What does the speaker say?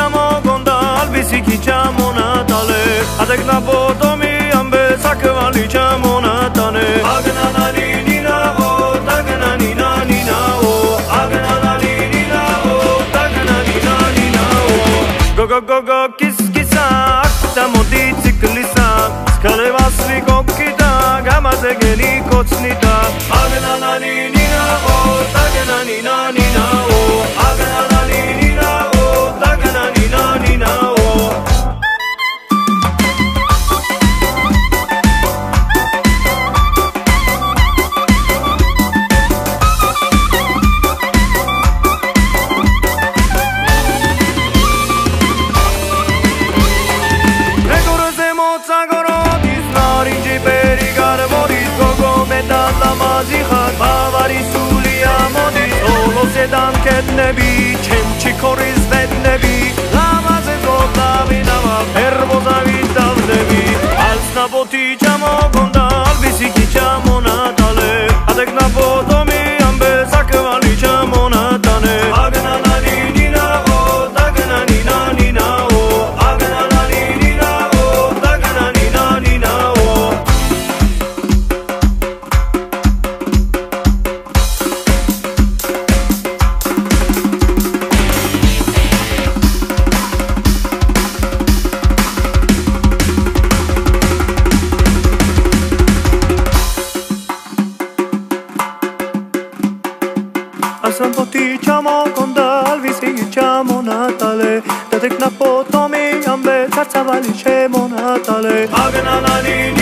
diciamo con dal diciamo Natale adek na potomi ambe sakva diciamo Natale agna na ni na o tagna ni na o agna na ni na o tagna ni na o go kiss kissa akta moticiklisa skale vasli kokita gamaze geli kocnita agna na ni na o tagna ni na o agna na ni na o tagna ni na o Dan ket nebi, čemči koris ved nebi Lama se zlotavi nama, pervo zavitav nebi Als na potičamo gonda, albi si kičamo Natale Adek na potomi, ambe sakvaličamo Natale Agna na ni na o, tagna ni na o Agna na ni na o, tagna ni na o Sam potičamo kondal, diciamo Natale Dadek na potomi ambe carcavaličemo Natale Agna na ni